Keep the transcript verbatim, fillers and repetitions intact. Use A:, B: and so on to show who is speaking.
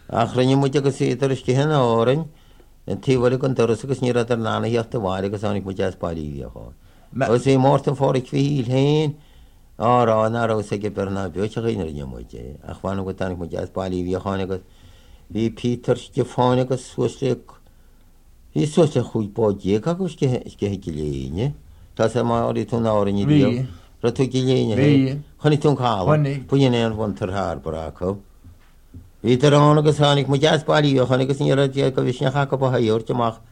A: Achranne mu go sé tar iste hen áin an tíhhar an doras ní ar nána hiocht a bhhair agus annig mu jazz bailííá. Os é mórta fóric fi héin árá ná sé ge berna beote réinar muide ach bhana go tannig mu jazz bailííáin agus hí Peter de fáin agus suasle hí suasle chuúpádé agus ge léine Tá sé má orí tún áí dí ra tú léine chunig tún cá puine an bhain tarthar braá. Hí ar an agus hánig mu jazz bailíí chunig agus ní go bhís necha go haíirteach